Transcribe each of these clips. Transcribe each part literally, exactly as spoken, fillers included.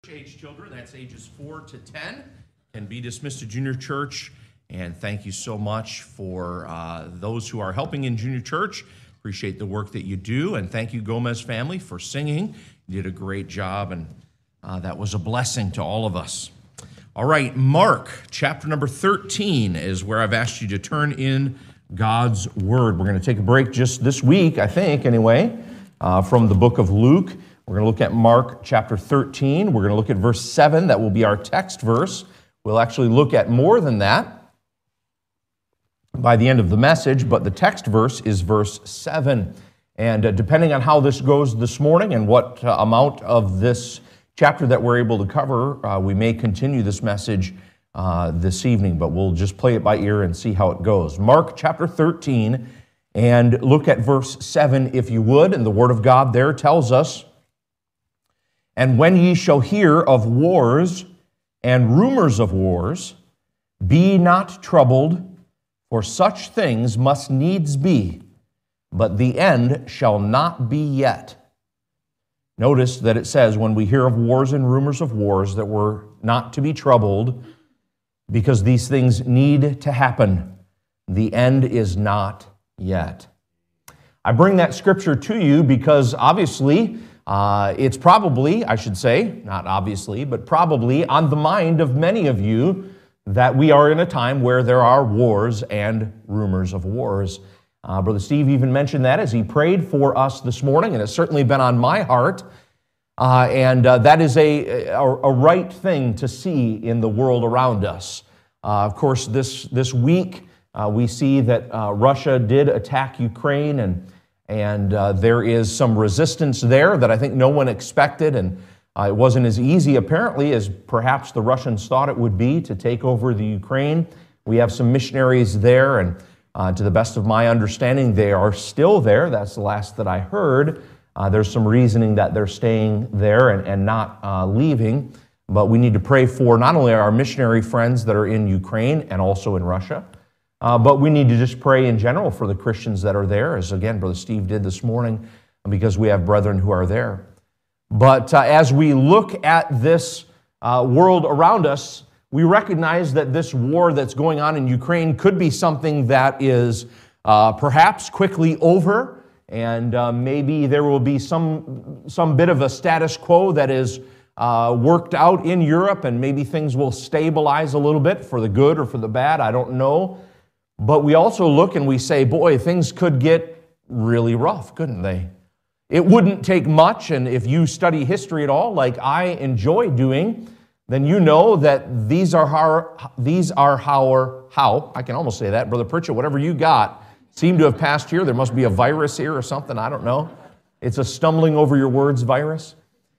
Age children, that's ages four to ten, can be dismissed to junior church. And thank you so much for uh, those who are helping in junior church. Appreciate the work that you do. And thank you, Gomez family, for singing. You did a great job, and uh, that was a blessing to all of us. All right, Mark, chapter number thirteen is where I've asked you to turn in God's Word. We're going to take a break just this week, I think, anyway, uh, from the book of Luke. We're going to look at Mark chapter thirteen. We're going to look at verse seven. That will be our text verse. We'll actually look at more than that by the end of the message, but the text verse is verse seven. And uh, depending on how this goes this morning and what uh, amount of this chapter that we're able to cover, uh, we may continue this message uh, this evening, but we'll just play it by ear and see how it goes. Mark chapter thirteen, and look at verse seven if you would. And the Word of God there tells us, "And when ye shall hear of wars and rumors of wars, be not troubled, for such things must needs be, but the end shall not be yet." Notice that it says, when we hear of wars and rumors of wars, that we're not to be troubled, because these things need to happen. The end is not yet. I bring that scripture to you because obviously, Uh, it's probably, I should say, not obviously, but probably on the mind of many of you that we are in a time where there are wars and rumors of wars. Uh, Brother Steve even mentioned that as he prayed for us this morning, and it's certainly been on my heart. Uh, and uh, that is a, a, a right thing to see in the world around us. Uh, of course, this, this week uh, we see that uh, Russia did attack Ukraine, and And uh, there is some resistance there that I think no one expected, and uh, it wasn't as easy, apparently, as perhaps the Russians thought it would be to take over the Ukraine. We have some missionaries there, and uh, to the best of my understanding, they are still there. That's the last that I heard. Uh, there's some reasoning that they're staying there and, and not uh, leaving, but we need to pray for not only our missionary friends that are in Ukraine and also in Russia, Uh, but we need to just pray in general for the Christians that are there, as again, Brother Steve did this morning, because we have brethren who are there. But uh, as we look at this uh, world around us, we recognize that this war that's going on in Ukraine could be something that is uh, perhaps quickly over, and uh, maybe there will be some, some bit of a status quo that is uh, worked out in Europe, and maybe things will stabilize a little bit for the good or for the bad, I don't know. But we also look and we say, boy, things could get really rough, couldn't they? It wouldn't take much, and if you study history at all, like I enjoy doing, then you know that these are how, these are how, how, I can almost say that, Brother Pritchett, whatever you got seemed to have passed here. There must be a virus here or something, I don't know. It's a stumbling over your words virus.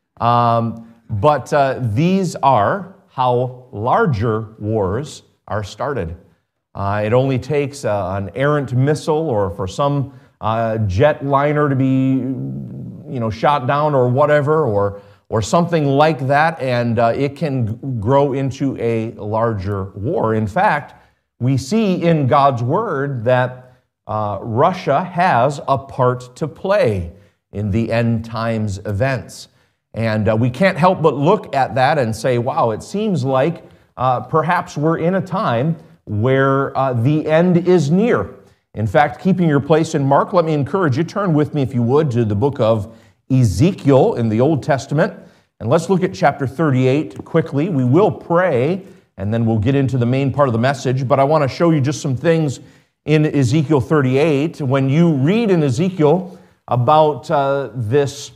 Um, but uh, these are how larger wars are started. Uh, it only takes uh, an errant missile or for some uh, jet liner to be, you know, shot down or whatever, or or something like that, and uh, it can grow into a larger war. In fact, we see in God's Word that uh, Russia has a part to play in the end times events. And uh, we can't help but look at that and say, wow, it seems like uh, perhaps we're in a time where uh, the end is near. In fact, keeping your place in Mark, let me encourage you, turn with me, if you would, to the book of Ezekiel in the Old Testament, and let's look at chapter thirty-eight quickly. We will pray, and then we'll get into the main part of the message, but I want to show you just some things in Ezekiel thirty-eight. When you read in Ezekiel about uh, this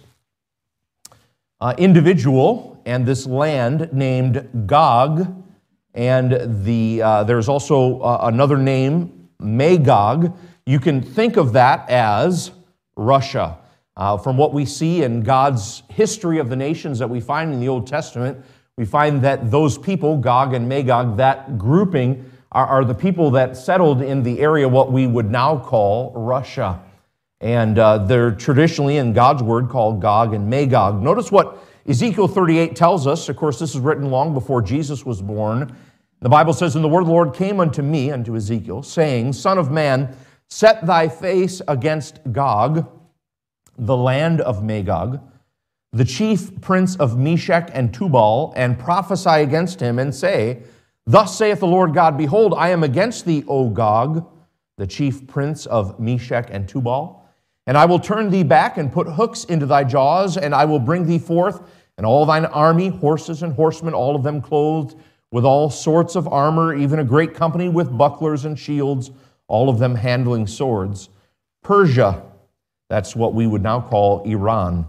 uh, individual and this land named Gog, and the uh, there's also uh, another name, Magog. You can think of that as Russia. Uh, from what we see in God's history of the nations that we find in the Old Testament, we find that those people, Gog and Magog, that grouping, are, are the people that settled in the area what we would now call Russia. And uh, they're traditionally in God's Word called Gog and Magog. Notice what Ezekiel thirty-eight tells us. Of course, this is written long before Jesus was born. The Bible says, "And the word of the Lord came unto me," unto Ezekiel, saying, "Son of man, set thy face against Gog, the land of Magog, the chief prince of Meshech and Tubal, and prophesy against him, and say, Thus saith the Lord God, Behold, I am against thee, O Gog, the chief prince of Meshech and Tubal, and I will turn thee back and put hooks into thy jaws, and I will bring thee forth, and all thine army, horses and horsemen, all of them clothed with all sorts of armor, even a great company with bucklers and shields, all of them handling swords. Persia, that's what we would now call Iran.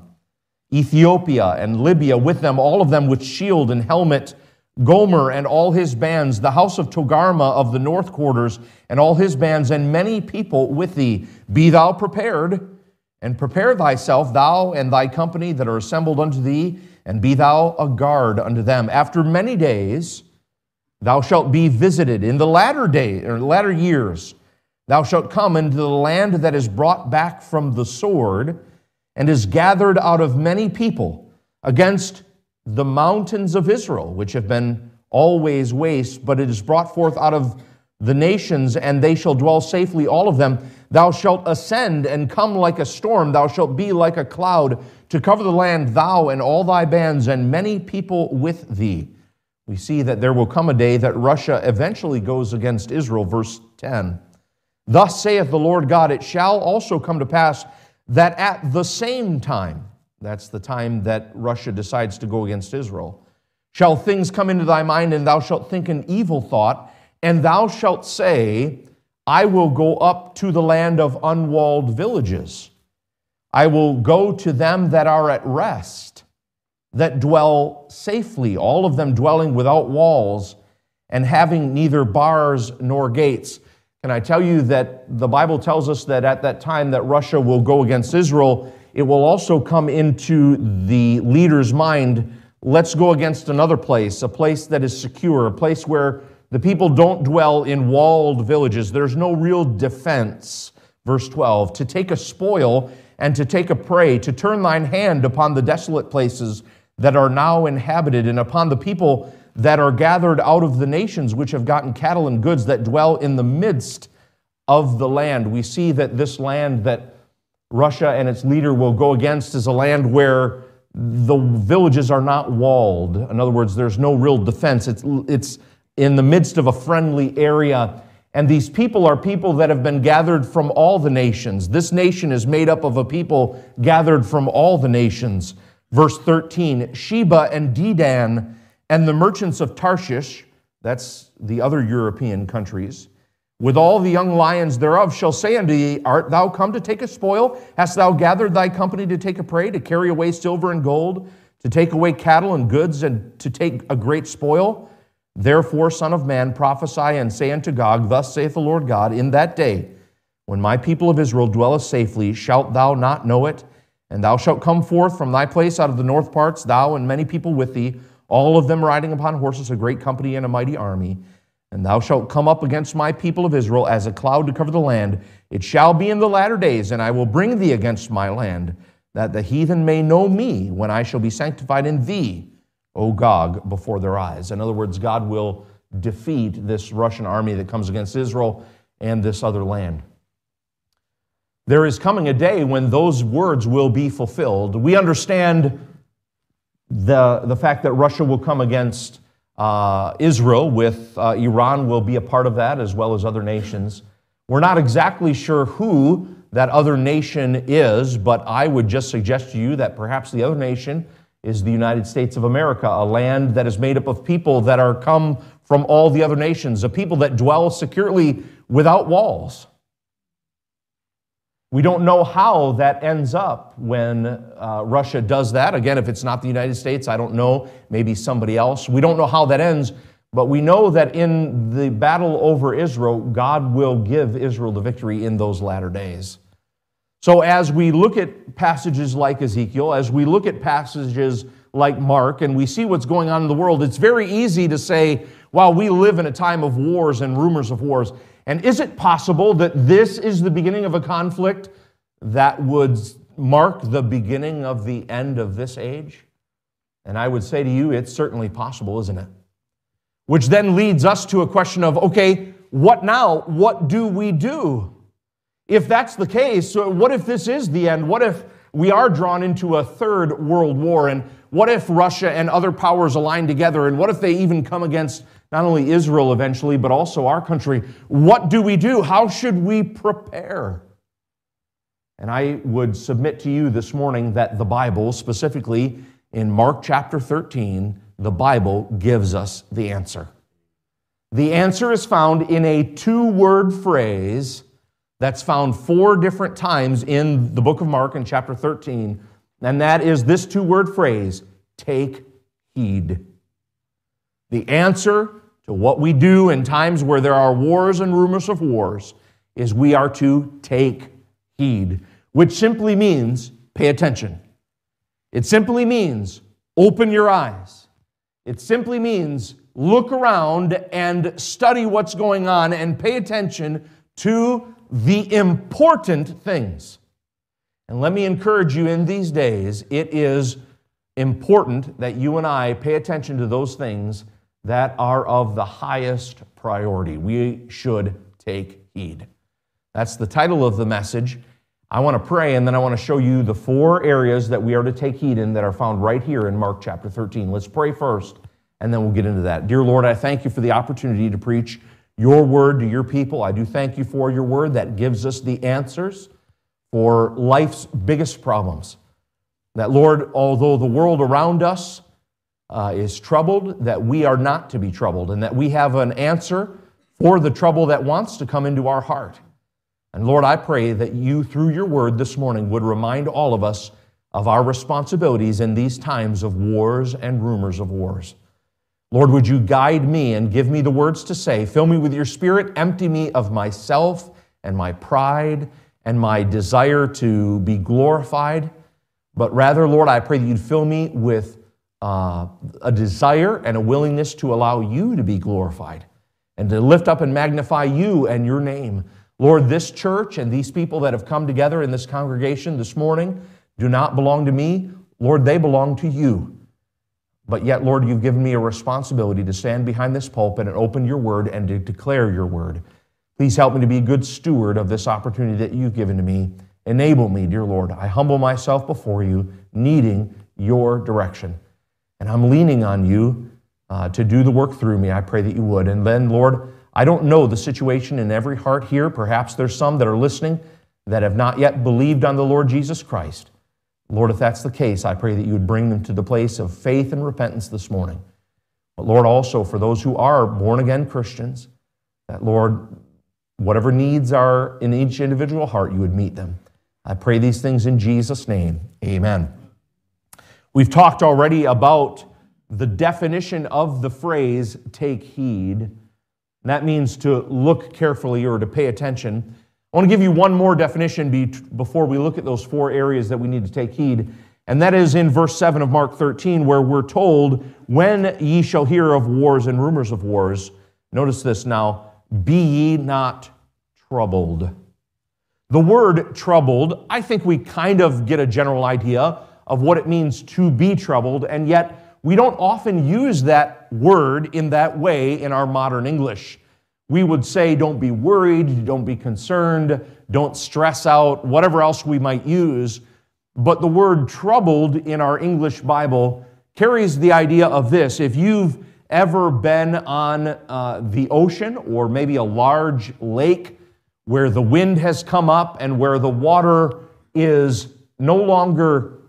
Ethiopia and Libya with them, all of them with shield and helmet. Gomer and all his bands, the house of Togarma of the north quarters, and all his bands, and many people with thee. Be thou prepared, and prepare thyself, thou and thy company that are assembled unto thee, and be thou a guard unto them. After many days thou shalt be visited. In the latter day, or latter years, thou shalt come into the land that is brought back from the sword, and is gathered out of many people against the mountains of Israel, which have been always waste, but it is brought forth out of the nations, and they shall dwell safely, all of them. Thou shalt ascend and come like a storm. Thou shalt be like a cloud to cover the land, thou and all thy bands, and many people with thee. We see that there will come a day that Russia eventually goes against Israel. Verse ten. Thus saith the Lord God, It shall also come to pass that at the same time, that's the time that Russia decides to go against Israel, shall things come into thy mind, and thou shalt think an evil thought, and thou shalt say, I will go up to the land of unwalled villages. I will go to them that are at rest, that dwell safely, all of them dwelling without walls, and having neither bars nor gates. Can I tell you that the Bible tells us that at that time that Russia will go against Israel, it will also come into the leader's mind, let's go against another place, a place that is secure, a place where the people don't dwell in walled villages. There's no real defense. Verse twelve, to take a spoil and to take a prey, to turn thine hand upon the desolate places that are now inhabited, and upon the people that are gathered out of the nations, which have gotten cattle and goods, that dwell in the midst of the land. We see that this land that Russia and its leader will go against is a land where the villages are not walled. In other words, there's no real defense. It's, it's in the midst of a friendly area. And these people are people that have been gathered from all the nations. This nation is made up of a people gathered from all the nations. Verse thirteen, Sheba and Dedan and the merchants of Tarshish, that's the other European countries, with all the young lions thereof, shall say unto thee, Art thou come to take a spoil? Hast thou gathered thy company to take a prey, to carry away silver and gold, to take away cattle and goods, and to take a great spoil? Therefore, Son of man, prophesy and say unto Gog, Thus saith the Lord God, In that day, when my people of Israel dwelleth safely, shalt thou not know it? And thou shalt come forth from thy place out of the north parts, thou and many people with thee, all of them riding upon horses, a great company and a mighty army. And thou shalt come up against my people of Israel as a cloud to cover the land. It shall be in the latter days, and I will bring thee against my land, that the heathen may know me when I shall be sanctified in thee, O Gog, before their eyes. In other words, God will defeat this Russian army that comes against Israel and this other land. There is coming a day when those words will be fulfilled. We understand the, the fact that Russia will come against uh, Israel, with uh, Iran will be a part of that, as well as other nations. We're not exactly sure who that other nation is, but I would just suggest to you that perhaps the other nation is the United States of America, a land that is made up of people that are come from all the other nations, a people that dwell securely without walls. We don't know how that ends up when uh, Russia does that. Again, if it's not the United States, I don't know, maybe somebody else. We don't know how that ends, but we know that in the battle over Israel, God will give Israel the victory in those latter days. So as we look at passages like Ezekiel, as we look at passages like Mark, and we see what's going on in the world, it's very easy to say, wow, we live in a time of wars and rumors of wars. And is it possible that this is the beginning of a conflict that would mark the beginning of the end of this age? And I would say to you, it's certainly possible, isn't it? Which then leads us to a question of, okay, what now? What do we do? If that's the case, what if this is the end? What if we are drawn into a third world war. And what if Russia and other powers align together? And what if they even come against not only Israel eventually, but also our country? What do we do? How should we prepare? And I would submit to you this morning that the Bible, specifically in Mark chapter thirteen, the Bible gives us the answer. The answer is found in a two-word phrase that's found four different times in the book of Mark in chapter thirteen, and that is this two-word phrase, take heed. The answer to what we do in times where there are wars and rumors of wars is we are to take heed, which simply means pay attention. It simply means open your eyes. It simply means look around and study what's going on and pay attention to the important things. And let me encourage you, in these days, it is important that you and I pay attention to those things that are of the highest priority. We should take heed. That's the title of the message. I want to pray, and then I want to show you the four areas that we are to take heed in that are found right here in Mark chapter thirteen. Let's pray first, and then we'll get into that. Dear Lord, I thank you for the opportunity to preach your word to your people. I do thank you for your word that gives us the answers for life's biggest problems. That, Lord, although the world around us uh, is troubled, that we are not to be troubled, and that we have an answer for the trouble that wants to come into our heart. And Lord, I pray that you, through your word this morning, would remind all of us of our responsibilities in these times of wars and rumors of wars. Lord, would you guide me and give me the words to say? Fill me with your Spirit, empty me of myself and my pride and my desire to be glorified. But rather, Lord, I pray that you'd fill me with uh, a desire and a willingness to allow you to be glorified and to lift up and magnify you and your name. Lord, this church and these people that have come together in this congregation this morning do not belong to me. Lord, they belong to you. But yet, Lord, you've given me a responsibility to stand behind this pulpit and open your word and to declare your word. Please help me to be a good steward of this opportunity that you've given to me. Enable me, dear Lord. I humble myself before you, needing your direction. And I'm leaning on you uh, to do the work through me. I pray that you would. And then, Lord, I don't know the situation in every heart here. Perhaps there's some that are listening that have not yet believed on the Lord Jesus Christ. Lord, if that's the case, I pray that you would bring them to the place of faith and repentance this morning. But Lord, also for those who are born-again Christians, that, Lord, whatever needs are in each individual heart, you would meet them. I pray these things in Jesus' name. Amen. We've talked already about the definition of the phrase, take heed. That means to look carefully or to pay attention. I want to give you one more definition be, before we look at those four areas that we need to take heed. And that is in verse seven of Mark thirteen, where we're told, when ye shall hear of wars and rumors of wars, notice this now, be ye not troubled. The word troubled, I think we kind of get a general idea of what it means to be troubled, and yet we don't often use that word in that way in our modern English. We would say, don't be worried, don't be concerned, don't stress out, whatever else we might use. But the word troubled in our English Bible carries the idea of this. If you've ever been on uh, the ocean or maybe a large lake where the wind has come up and where the water is no longer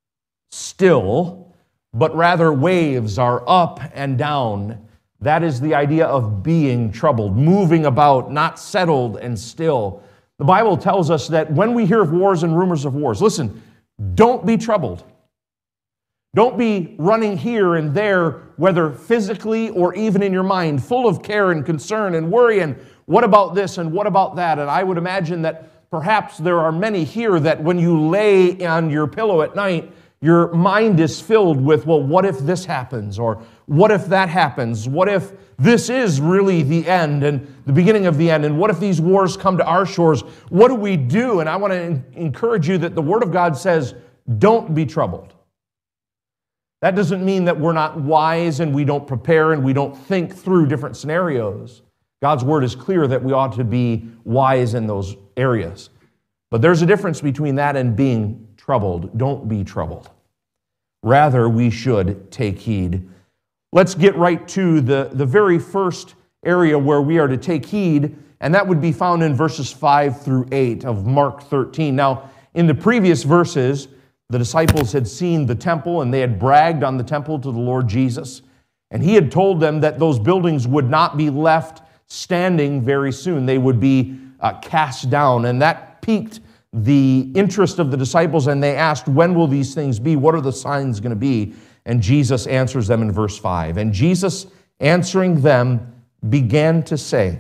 still, but rather waves are up and down, that is the idea of being troubled, moving about, not settled and still. The Bible tells us that when we hear of wars and rumors of wars, listen, don't be troubled. Don't be running here and there, whether physically or even in your mind, full of care and concern and worry and what about this and what about that? And I would imagine that perhaps there are many here that when you lay on your pillow at night, your mind is filled with, well, what if this happens? Or what if that happens? What if this is really the end and the beginning of the end? And what if these wars come to our shores? What do we do? And I want to encourage you that the Word of God says, don't be troubled. That doesn't mean that we're not wise and we don't prepare and we don't think through different scenarios. God's Word is clear that we ought to be wise in those areas. But there's a difference between that and being troubled. troubled. Don't be troubled. Rather, we should take heed. Let's get right to the, the very first area where we are to take heed, and that would be found in verses five through eight of Mark thirteen. Now, in the previous verses, the disciples had seen the temple, and they had bragged on the temple to the Lord Jesus. And he had told them that those buildings would not be left standing very soon. They would be uh, cast down. And that piqued the interest of the disciples, and they asked, when will these things be? What are the signs going to be? And Jesus answers them in verse five. And Jesus, answering them, began to say,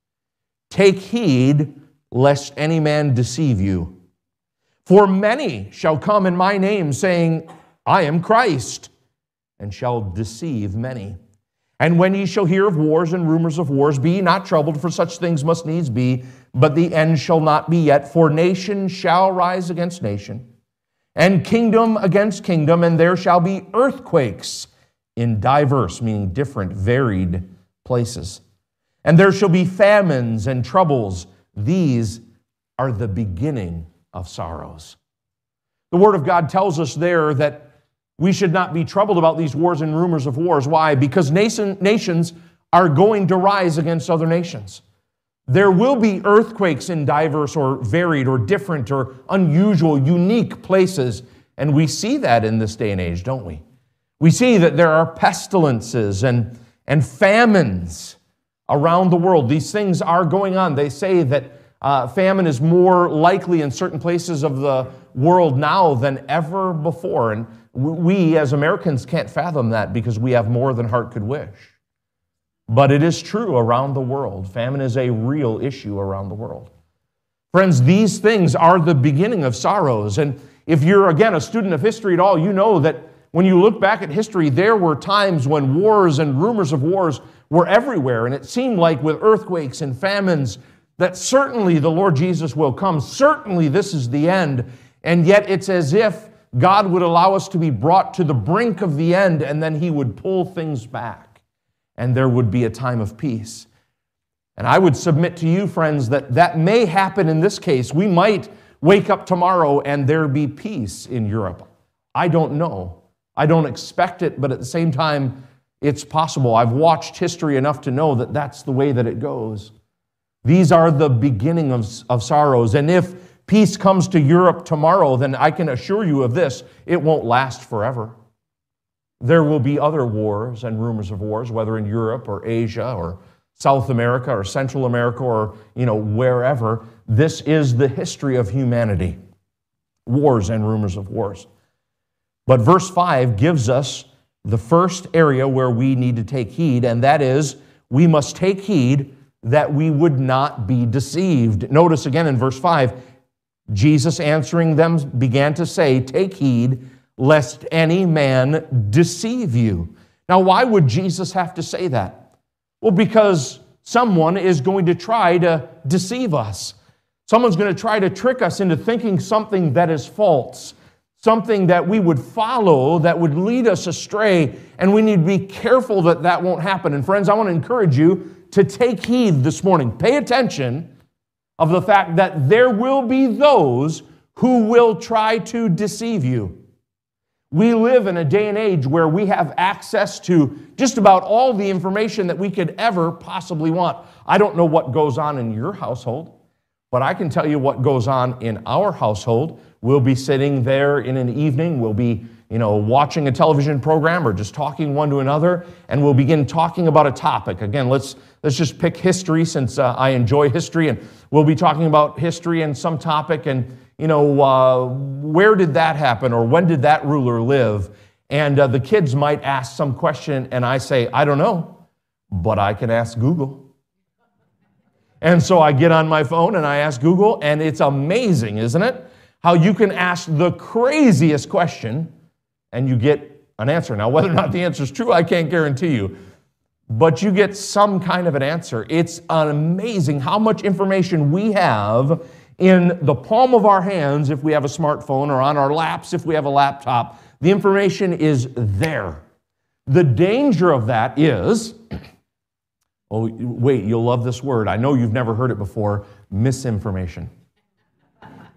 take heed lest any man deceive you. For many shall come in my name, saying, I am Christ, and shall deceive many. And when ye shall hear of wars and rumors of wars, be ye not troubled, for such things must needs be, but the end shall not be yet. For nation shall rise against nation, and kingdom against kingdom, and there shall be earthquakes in diverse, meaning different, varied places. And there shall be famines and troubles. These are the beginning of sorrows. The Word of God tells us there that we should not be troubled about these wars and rumors of wars. Why? Because nation, nations are going to rise against other nations. There will be earthquakes in diverse or varied or different or unusual, unique places. And we see that in this day and age, don't we? We see that there are pestilences and, and famines around the world. These things are going on. They say that uh, famine is more likely in certain places of the world now than ever before. And we as Americans can't fathom that because we have more than heart could wish. But it is true around the world. Famine is a real issue around the world. Friends, these things are the beginning of sorrows. And if you're, again, a student of history at all, you know that when you look back at history, there were times when wars and rumors of wars were everywhere. And it seemed like with earthquakes and famines that certainly the Lord Jesus will come. Certainly this is the end. And yet it's as if God would allow us to be brought to the brink of the end, and then He would pull things back, and there would be a time of peace. And I would submit to you, friends, that that may happen in this case. We might wake up tomorrow and there be peace in Europe. I don't know. I don't expect it, but at the same time, it's possible. I've watched history enough to know that that's the way that it goes. These are the beginning of, of sorrows. And if peace comes to Europe tomorrow, then I can assure you of this, it won't last forever. There will be other wars and rumors of wars, whether in Europe or Asia or South America or Central America or, you know, wherever. This is the history of humanity. Wars and rumors of wars. But verse five gives us the first area where we need to take heed, and that is we must take heed that we would not be deceived. Notice again in verse five, Jesus answering them began to say, take heed lest any man deceive you. Now, why would Jesus have to say that? Well, because someone is going to try to deceive us. Someone's going to try to trick us into thinking something that is false, something that we would follow that would lead us astray, and we need to be careful that that won't happen. And friends, I want to encourage you to take heed this morning. Pay attention of the fact that there will be those who will try to deceive you. We live in a day and age where we have access to just about all the information that we could ever possibly want. I don't know what goes on in your household, but I can tell you what goes on in our household. We'll be sitting there in an evening, we'll be, you know, watching a television program or just talking one to another, and we'll begin talking about a topic. Again, let's let's just pick history since uh, I enjoy history, and we'll be talking about history and some topic, and you know, uh, where did that happen, or when did that ruler live? And uh, the kids might ask some question, and I say, I don't know, but I can ask Google. And so I get on my phone and I ask Google, and it's amazing, isn't it? How you can ask the craziest question and you get an answer. Now, whether or not the answer is true, I can't guarantee you. But you get some kind of an answer. It's amazing how much information we have in the palm of our hands if we have a smartphone, or on our laps if we have a laptop. The information is there. The danger of that is, oh, wait, you'll love this word. I know you've never heard it before, misinformation.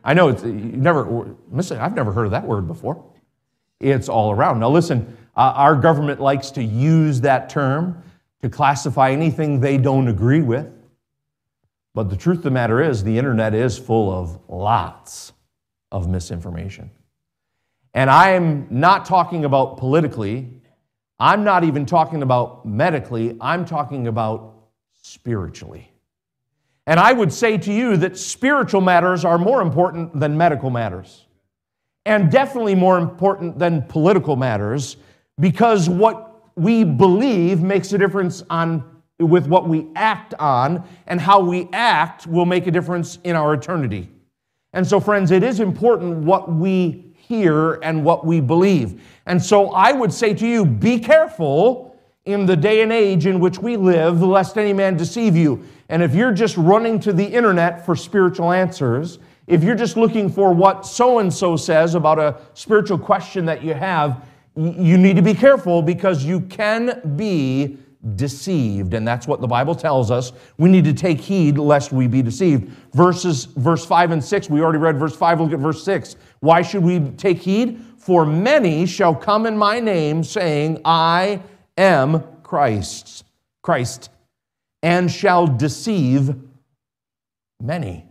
I know it's you never, I've never heard of that word before. It's all around. Now listen, uh, our government likes to use that term to classify anything they don't agree with. But the truth of the matter is, the internet is full of lots of misinformation. And I'm not talking about politically. I'm not even talking about medically. I'm talking about spiritually. And I would say to you that spiritual matters are more important than medical matters. And definitely more important than political matters, because what we believe makes a difference on with what we act on, and how we act will make a difference in our eternity. And so, friends, it is important what we hear and what we believe. And so I would say to you, be careful in the day and age in which we live, lest any man deceive you. And if you're just running to the internet for spiritual answers, if you're just looking for what so-and-so says about a spiritual question that you have, you need to be careful, because you can be deceived. And that's what the Bible tells us. We need to take heed lest we be deceived. Verses, verse five and six, we already read verse five, look at verse six. Why should we take heed? For many shall come in my name, saying, I am Christ, Christ, and shall deceive many.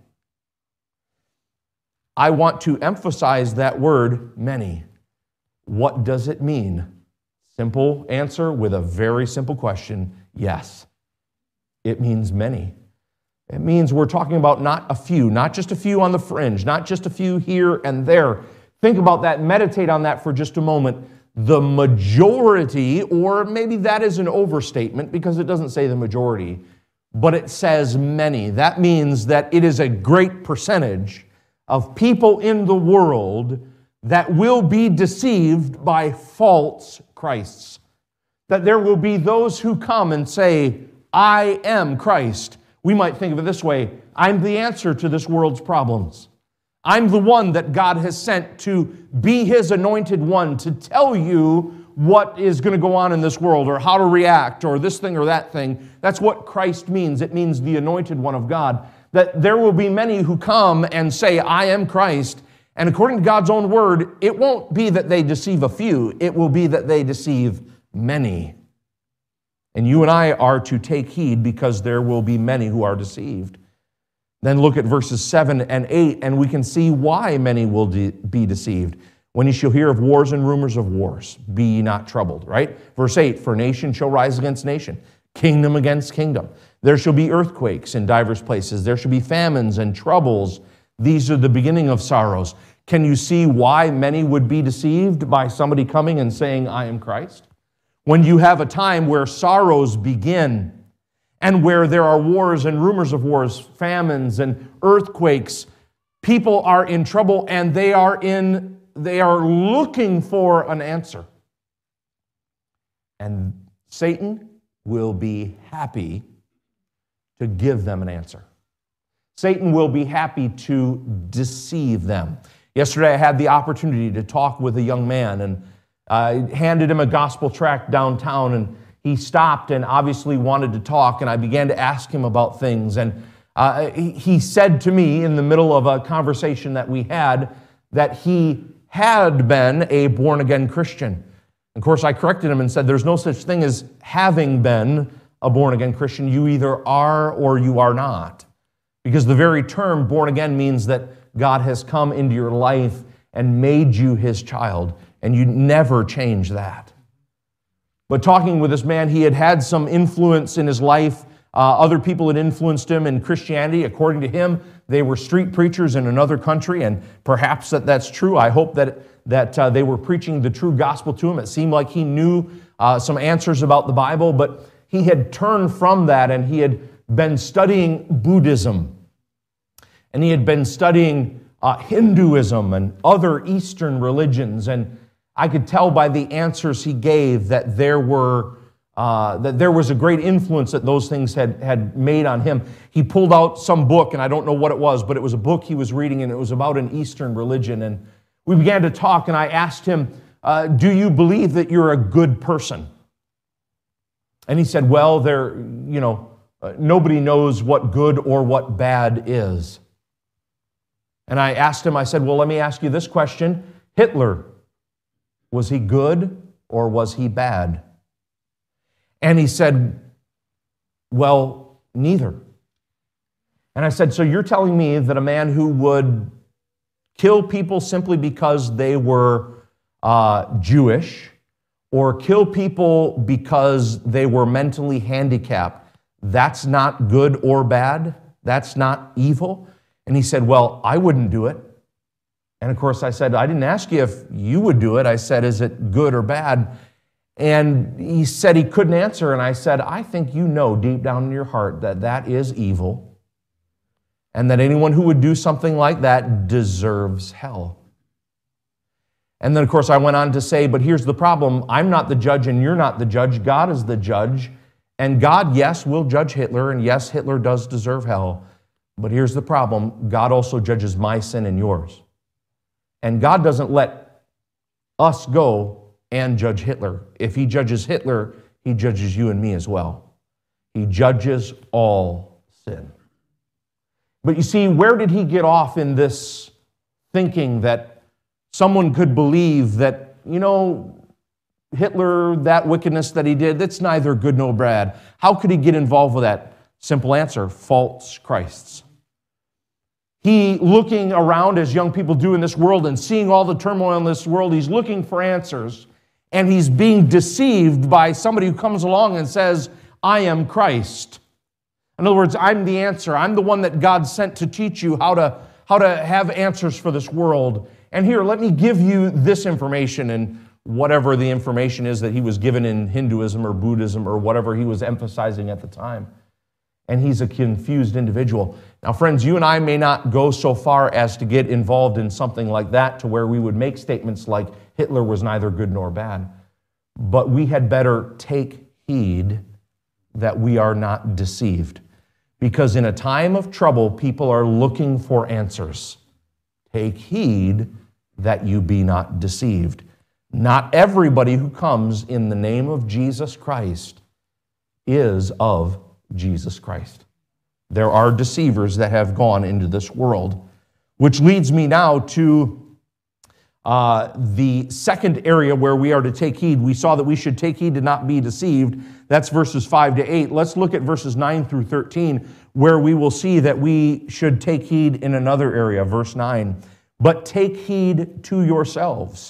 I want to emphasize that word, many. What does it mean? Simple answer with a very simple question, yes. It means many. It means we're talking about not a few, not just a few on the fringe, not just a few here and there. Think about that, meditate on that for just a moment. The majority, or maybe that is an overstatement because it doesn't say the majority, but it says many. That means that it is a great percentage of people in the world that will be deceived by false Christs. That there will be those who come and say, I am Christ. We might think of it this way, I'm the answer to this world's problems. I'm the one that God has sent to be His anointed one, to tell you what is going to go on in this world, or how to react, or this thing or that thing. That's what Christ means. It means the anointed one of God. That there will be many who come and say, I am Christ. And according to God's own word, it won't be that they deceive a few. It will be that they deceive many. And you and I are to take heed, because there will be many who are deceived. Then look at verses seven and eight, and we can see why many will de- be deceived. When you shall hear of wars and rumors of wars, be ye not troubled, right? Verse eight, for nation shall rise against nation, kingdom against kingdom. There shall be earthquakes in divers places. There shall be famines and troubles. These are the beginning of sorrows. Can you see why many would be deceived by somebody coming and saying, I am Christ? When you have a time where sorrows begin, and where there are wars and rumors of wars, famines and earthquakes, people are in trouble, and they are in, they are looking for an answer. And Satan will be happy to give them an answer. Satan will be happy to deceive them. Yesterday I had the opportunity to talk with a young man, and I handed him a gospel tract downtown, and he stopped and obviously wanted to talk, and I began to ask him about things. And uh, he, he said to me in the middle of a conversation that we had that he had been a born-again Christian. Of course, I corrected him and said, there's no such thing as having been a born-again Christian. You either are or you are not. Because the very term born again means that God has come into your life and made you His child, and you never change that. But talking with this man, he had had some influence in his life. Uh, other people had influenced him in Christianity. According to him, they were street preachers in another country, and perhaps that that's true. I hope that, that uh, they were preaching the true gospel to him. It seemed like he knew uh, some answers about the Bible, but he had turned from that, and he had been studying Buddhism. And he had been studying uh, Hinduism and other Eastern religions. And I could tell by the answers he gave that there were uh, that there was a great influence that those things had, had made on him. He pulled out some book, and I don't know what it was, but it was a book he was reading, and it was about an Eastern religion. And we began to talk, and I asked him, uh, do you believe that you're a good person? And he said, well, there, you know, uh, nobody knows what good or what bad is. And I asked him, I said, well, let me ask you this question. Hitler, was he good or was he bad? And he said, well, neither. And I said, so you're telling me that a man who would kill people simply because they were uh, Jewish, or kill people because they were mentally handicapped, that's not good or bad? That's not evil? And he said, well, I wouldn't do it. And of course I said, I didn't ask you if you would do it. I said, is it good or bad? And he said he couldn't answer. And I said, I think you know deep down in your heart that that is evil, and that anyone who would do something like that deserves hell. And then, of course, I went on to say, but here's the problem. I'm not the judge and you're not the judge. God is the judge. And God, yes, will judge Hitler, and yes, Hitler does deserve hell. But here's the problem. God also judges my sin and yours. And God doesn't let us go and judge Hitler. If he judges Hitler, he judges you and me as well. He judges all sin. But you see, where did he get off in this thinking that someone could believe that, you know, Hitler, that wickedness that he did, that's neither good nor bad? How could he get involved with that? Simple answer, false Christs. He, looking around as young people do in this world and seeing all the turmoil in this world, he's looking for answers, and he's being deceived by somebody who comes along and says, I am Christ. In other words, I'm the answer. I'm the one that God sent to teach you how to, how to have answers for this world. And here, let me give you this information, and whatever the information is that he was given in Hinduism or Buddhism or whatever he was emphasizing at the time. And he's a confused individual. Now, friends, you and I may not go so far as to get involved in something like that to where we would make statements like Hitler was neither good nor bad. But we had better take heed that we are not deceived. Because in a time of trouble, people are looking for answers. Take heed that you be not deceived. Not everybody who comes in the name of Jesus Christ is of Jesus Christ. There are deceivers that have gone into this world, which leads me now to uh, the second area where we are to take heed. We saw that we should take heed to not be deceived. That's verses five to eight. Let's look at verses nine through thirteen, where we will see that we should take heed in another area. Verse nine, but take heed to yourselves,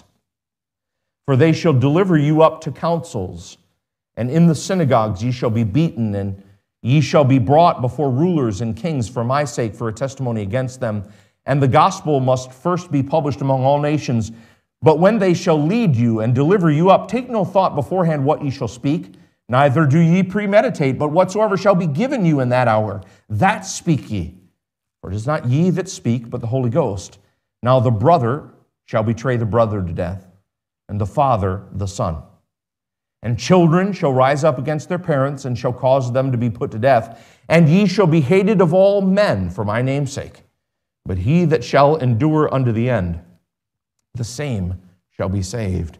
for they shall deliver you up to councils, and in the synagogues ye shall be beaten, and ye shall be brought before rulers and kings for my sake, for a testimony against them. And the gospel must first be published among all nations. But when they shall lead you and deliver you up, take no thought beforehand what ye shall speak, neither do ye premeditate, but whatsoever shall be given you in that hour, that speak ye. For it is not ye that speak, but the Holy Ghost. Now the brother shall betray the brother to death, and the father the son. And children shall rise up against their parents, and shall cause them to be put to death. And ye shall be hated of all men for my name's sake. But he that shall endure unto the end, the same shall be saved.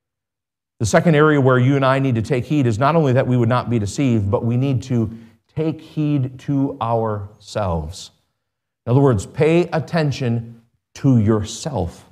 The second area where you and I need to take heed is not only that we would not be deceived, but we need to take heed to ourselves. In other words, pay attention to yourself.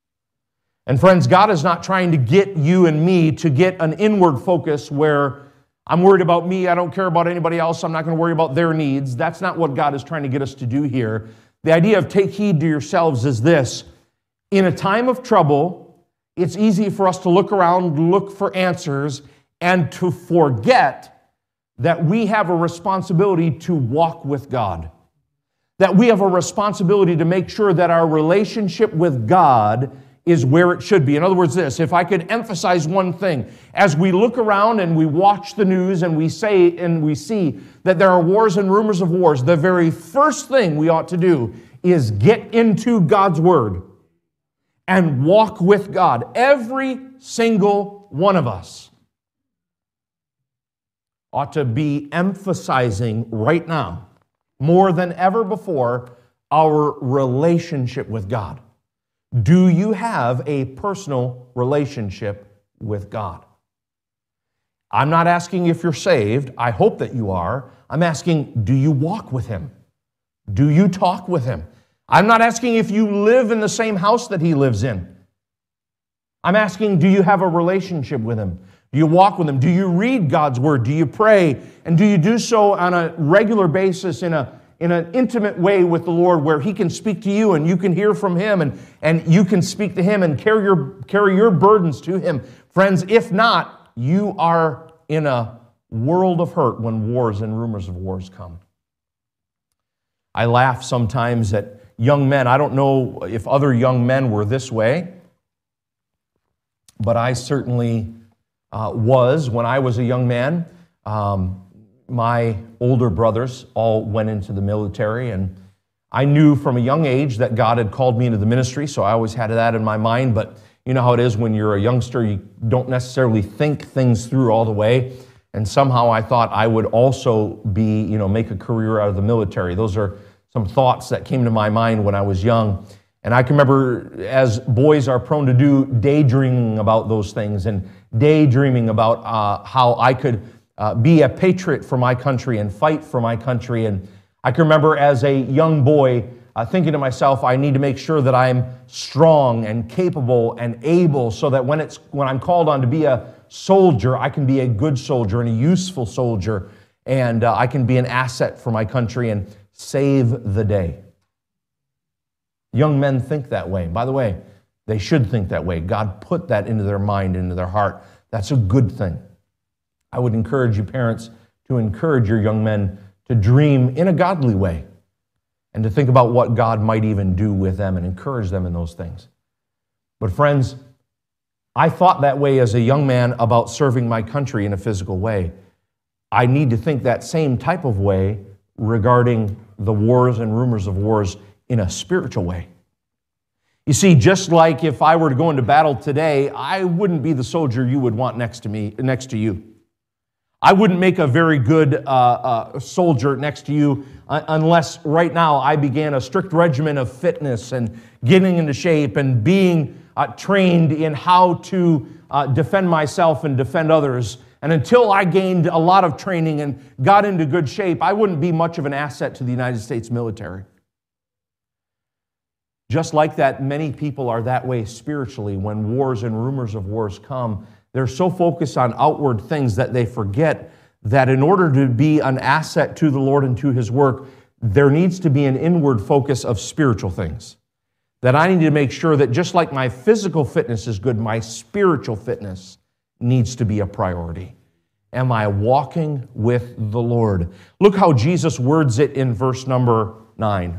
And friends, God is not trying to get you and me to get an inward focus where I'm worried about me, I don't care about anybody else, I'm not going to worry about their needs. That's not what God is trying to get us to do here. The idea of take heed to yourselves is this. In a time of trouble, it's easy for us to look around, look for answers, and to forget that we have a responsibility to walk with God. That we have a responsibility to make sure that our relationship with God is where it should be. In other words, this, if I could emphasize one thing, as we look around and we watch the news and we say and we see that there are wars and rumors of wars, the very first thing we ought to do is get into God's Word and walk with God. Every single one of us ought to be emphasizing right now, more than ever before, our relationship with God. Do you have a personal relationship with God? I'm not asking if you're saved. I hope that you are. I'm asking, do you walk with Him? Do you talk with Him? I'm not asking if you live in the same house that he lives in. I'm asking, do you have a relationship with him? Do you walk with him? Do you read God's word? Do you pray? And do you do so on a regular basis in a in an intimate way with the Lord where he can speak to you and you can hear from him and, and you can speak to him and carry your, carry your burdens to him? Friends, if not, you are in a world of hurt when wars and rumors of wars come. I laugh sometimes at young men. I don't know if other young men were this way, but I certainly uh, was when I was a young man. Um, my older brothers all went into the military, and I knew from a young age that God had called me into the ministry, so I always had that in my mind. But you know how it is when you're a youngster, you don't necessarily think things through all the way. And somehow I thought I would also be, you know, make a career out of the military. Those are some thoughts that came to my mind when I was young. And I can remember, as boys are prone to do, daydreaming about those things and daydreaming about uh, how I could uh, be a patriot for my country and fight for my country. And I can remember as a young boy uh, thinking to myself, I need to make sure that I'm strong and capable and able so that when it's when I'm called on to be a soldier, I can be a good soldier and a useful soldier, and uh, I can be an asset for my country and save the day. Young men think that way. By the way, they should think that way. God put that into their mind, into their heart. That's a good thing. I would encourage you, parents, to encourage your young men to dream in a godly way and to think about what God might even do with them and encourage them in those things. But friends, I thought that way as a young man about serving my country in a physical way. I need to think that same type of way regarding the wars and rumors of wars in a spiritual way. You see, just like if I were to go into battle today, I wouldn't be the soldier you would want next to me, next to you. I wouldn't make a very good uh, uh, soldier next to you uh, unless right now I began a strict regimen of fitness and getting into shape and being uh, trained in how to uh, defend myself and defend others. And until I gained a lot of training and got into good shape, I wouldn't be much of an asset to the United States military. Just like that, many people are that way spiritually when wars and rumors of wars come. They're so focused on outward things that they forget that in order to be an asset to the Lord and to His work, there needs to be an inward focus of spiritual things. That I need to make sure that just like my physical fitness is good, my spiritual fitness needs to be a priority. Am I walking with the Lord? Look how Jesus words it in verse number nine.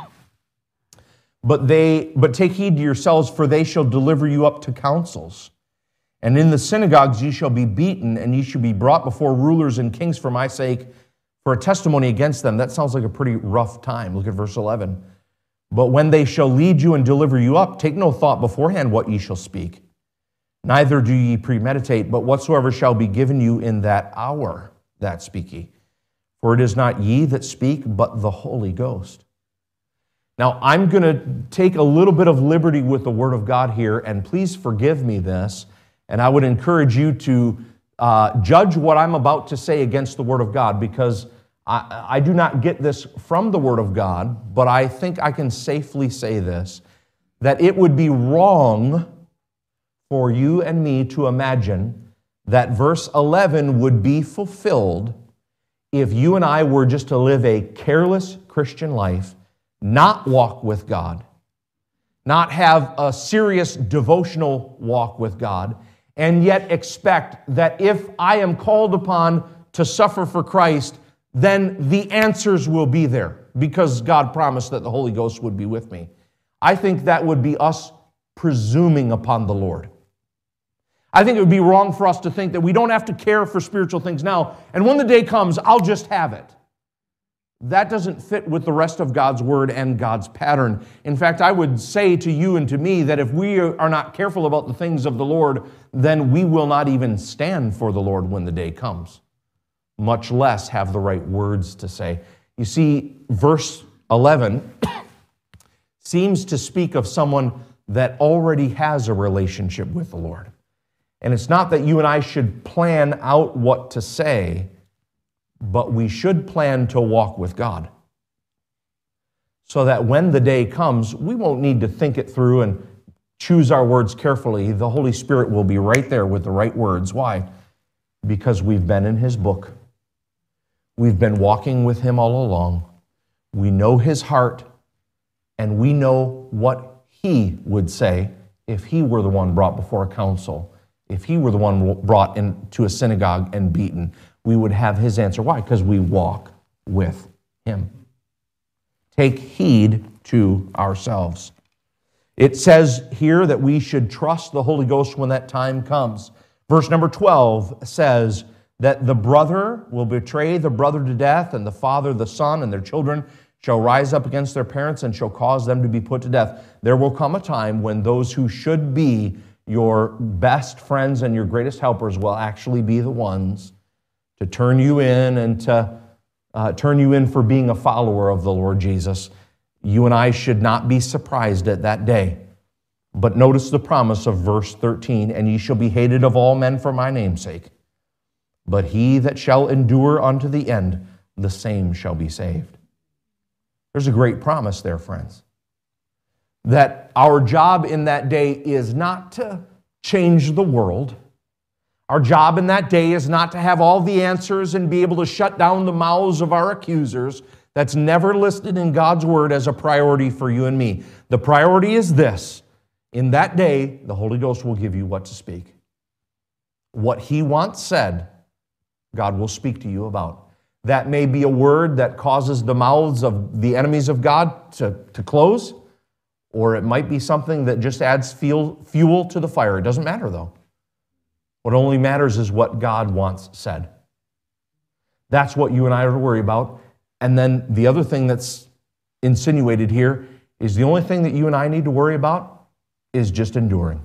But they, but take heed to yourselves, for they shall deliver you up to councils. And in the synagogues ye shall be beaten, and ye shall be brought before rulers and kings for my sake, for a testimony against them. That sounds like a pretty rough time. Look at verse eleven. But when they shall lead you and deliver you up, take no thought beforehand what ye shall speak. Neither do ye premeditate, but whatsoever shall be given you in that hour, that speak ye. For it is not ye that speak, but the Holy Ghost. Now, I'm going to take a little bit of liberty with the Word of God here, and please forgive me this. And I would encourage you to uh, judge what I'm about to say against the Word of God, because I, I do not get this from the Word of God, but I think I can safely say this, that it would be wrong for you and me to imagine that verse eleven would be fulfilled if you and I were just to live a careless Christian life, not walk with God, not have a serious devotional walk with God, and yet expect that if I am called upon to suffer for Christ, then the answers will be there because God promised that the Holy Ghost would be with me. I think that would be us presuming upon the Lord. I think it would be wrong for us to think that we don't have to care for spiritual things now, and when the day comes, I'll just have it. That doesn't fit with the rest of God's Word and God's pattern. In fact, I would say to you and to me that if we are not careful about the things of the Lord, then we will not even stand for the Lord when the day comes, much less have the right words to say. You see, verse eleven seems to speak of someone that already has a relationship with the Lord. And it's not that you and I should plan out what to say, but we should plan to walk with God. so that when the day comes, we won't need to think it through and choose our words carefully. The Holy Spirit will be right there with the right words. Why? Because we've been in His book. We've been walking with Him all along. We know His heart, and we know what He would say if He were the one brought before a council, if He were the one brought into a synagogue and beaten. We would have His answer. Why? Because we walk with Him. Take heed to ourselves. It says here that we should trust the Holy Ghost when that time comes. Verse number twelve says that the brother will betray the brother to death, and the father the son, and their children shall rise up against their parents and shall cause them to be put to death. There will come a time when those who should be your best friends and your greatest helpers will actually be the ones to turn you in and to uh, turn you in for being a follower of the Lord Jesus. You and I should not be surprised at that day. But notice the promise of verse thirteen, and ye shall be hated of all men for my name's sake. But he that shall endure unto the end, the same shall be saved. There's a great promise there, friends. That our job in that day is not to change the world. Our job in that day is not to have all the answers and be able to shut down the mouths of our accusers. That's never listed in God's Word as a priority for you and me. The priority is this. In that day, the Holy Ghost will give you what to speak. What He once said, God will speak to you about. That may be a word that causes the mouths of the enemies of God to, to close, or it might be something that just adds fuel, fuel to the fire. It doesn't matter, though. What only matters is what God once said. That's what you and I are to worry about. And then the other thing that's insinuated here is the only thing that you and I need to worry about is just enduring.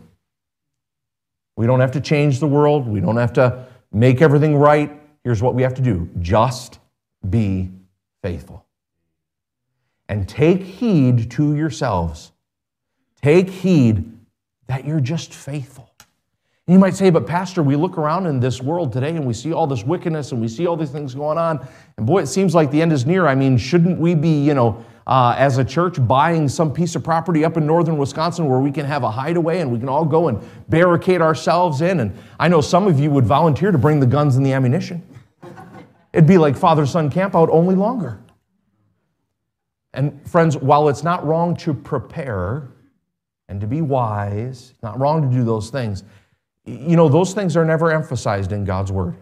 We don't have to change the world. We don't have to make everything right. Here's what we have to do. Just be faithful. And take heed to yourselves. Take heed that you're just faithful. And you might say, but Pastor, we look around in this world today and we see all this wickedness and we see all these things going on. And boy, it seems like the end is near. I mean, shouldn't we be, you know, uh, as a church buying some piece of property up in northern Wisconsin where we can have a hideaway and we can all go and barricade ourselves in? And I know some of you would volunteer to bring the guns and the ammunition. It'd be like father-son camp out, only longer. And friends, while it's not wrong to prepare and to be wise, it's not wrong to do those things, you know, those things are never emphasized in God's Word.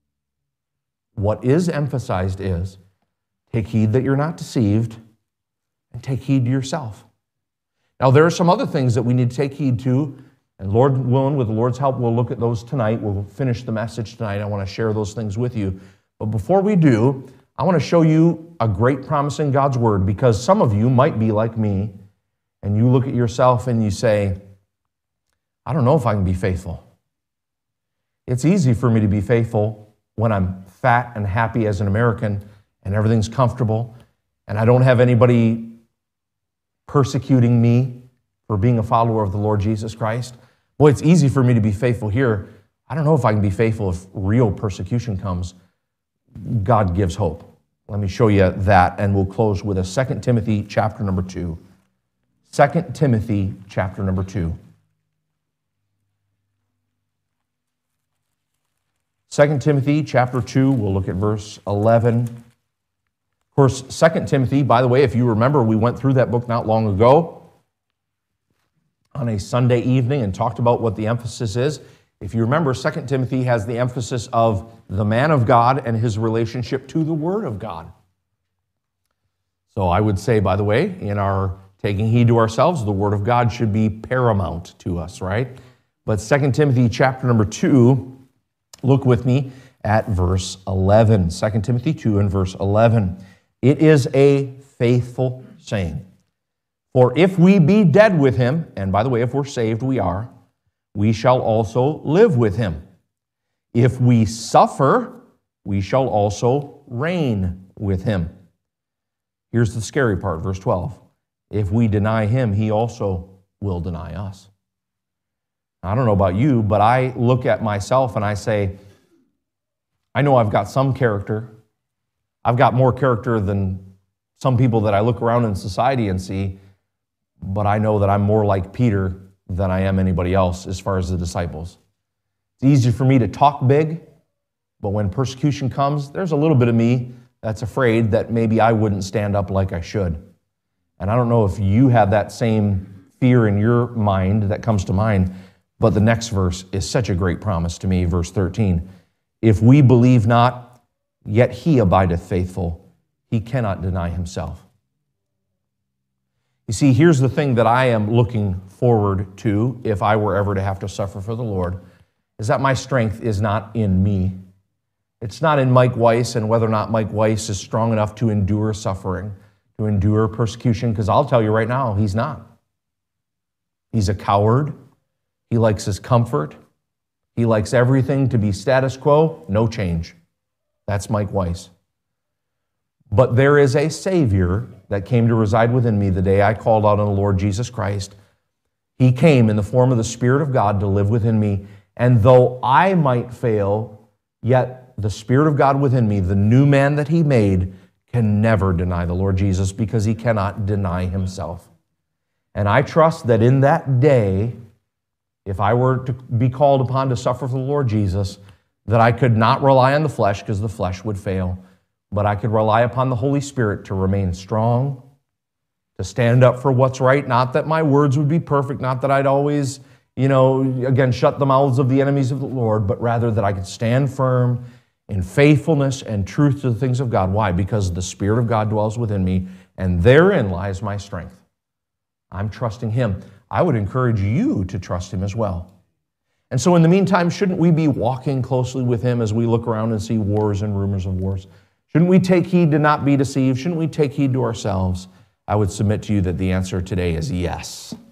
What is emphasized is, take heed that you're not deceived, and take heed to yourself. Now, there are some other things that we need to take heed to, and Lord willing, with the Lord's help, we'll look at those tonight. We'll finish the message tonight. I want to share those things with you. But before we do, I want to show you a great promise in God's Word, because some of you might be like me, and you look at yourself and you say, I don't know if I can be faithful. It's easy for me to be faithful when I'm fat and happy as an American and everything's comfortable and I don't have anybody persecuting me for being a follower of the Lord Jesus Christ. Boy, it's easy for me to be faithful here. I don't know if I can be faithful if real persecution comes. God gives hope. Let me show you that, and we'll close with a Second Timothy chapter number two. Second Timothy chapter number two. Second Timothy chapter two, we'll look at verse eleven. Of course, Second Timothy, by the way, if you remember, we went through that book not long ago on a Sunday evening and talked about what the emphasis is. If you remember, Second Timothy has the emphasis of the man of God and his relationship to the Word of God. So I would say, by the way, in our taking heed to ourselves, the Word of God should be paramount to us, right? But Second Timothy chapter number two, look with me at verse eleven. Second Timothy two and verse eleven. It is a faithful saying. For if we be dead with him, and by the way, if we're saved, we are, we shall also live with him. If we suffer, we shall also reign with him. Here's the scary part, verse twelve. If we deny him, he also will deny us. I don't know about you, but I look at myself and I say, I know I've got some character. I've got more character than some people that I look around in society and see, but I know that I'm more like Peter than I am anybody else as far as the disciples. It's easy for me to talk big, but when persecution comes, there's a little bit of me that's afraid that maybe I wouldn't stand up like I should. And I don't know if you have that same fear in your mind that comes to mind, but the next verse is such a great promise to me, verse thirteen. If we believe not, yet he abideth faithful. He cannot deny himself. You see, here's the thing that I am looking forward to if I were ever to have to suffer for the Lord, is that my strength is not in me. It's not in Mike Weiss and whether or not Mike Weiss is strong enough to endure suffering, to endure persecution, because I'll tell you right now, he's not. He's a coward. He likes his comfort. He likes everything to be status quo, no change. That's Mike Weiss. But there is a Savior that came to reside within me the day I called out on the Lord Jesus Christ. He came in the form of the Spirit of God to live within me. And though I might fail, yet the Spirit of God within me, the new man that he made, can never deny the Lord Jesus because he cannot deny himself. And I trust that in that day, if I were to be called upon to suffer for the Lord Jesus, that I could not rely on the flesh because the flesh would fail, but I could rely upon the Holy Spirit to remain strong, to stand up for what's right. Not that my words would be perfect, not that I'd always, you know, again, shut the mouths of the enemies of the Lord, but rather that I could stand firm in faithfulness and truth to the things of God. Why? Because the Spirit of God dwells within me, and therein lies my strength. I'm trusting him. I would encourage you to trust him as well. And so in the meantime, shouldn't we be walking closely with him as we look around and see wars and rumors of wars? Shouldn't we take heed to not be deceived? Shouldn't we take heed to ourselves? I would submit to you that the answer today is yes.